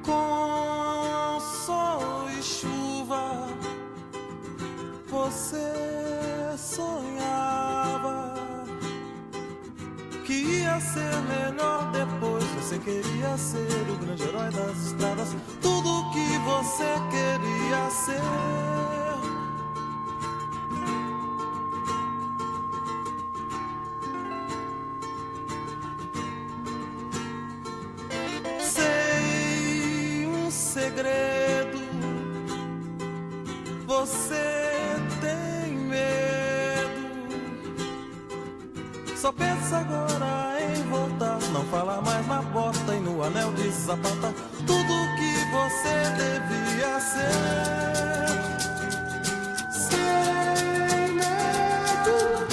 Com sol e chuva, você sonhava que ia ser melhor depois. Você queria ser o grande herói das estradas, tudo que você queria ser. Sei um segredo, você tem medo, só pensa agora em voltar, não fala mais na porta e no anel de sapata, tudo que você devia ser. Sem medo,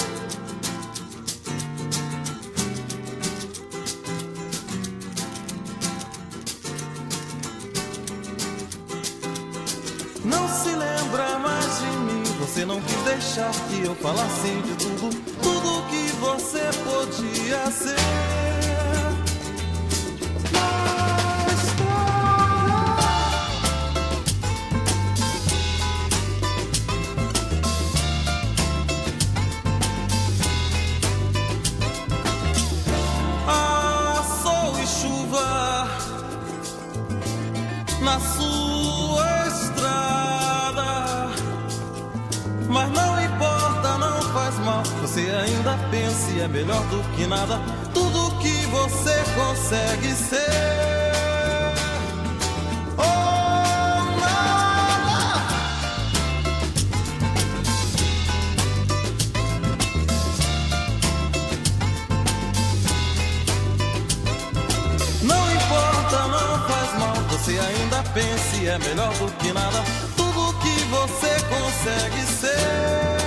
não se lembra mais de mim, você não quis deixar que eu falasse de tudo que você podia ser. Ah, sol e chuva na sua estrada, mas não importa, não faz mal, você ainda pensa e é melhor do que nada, tudo que você consegue ser. Oh, nada. Não importa, não faz mal, você ainda pensa e é melhor do que nada, tudo que você consegue ser.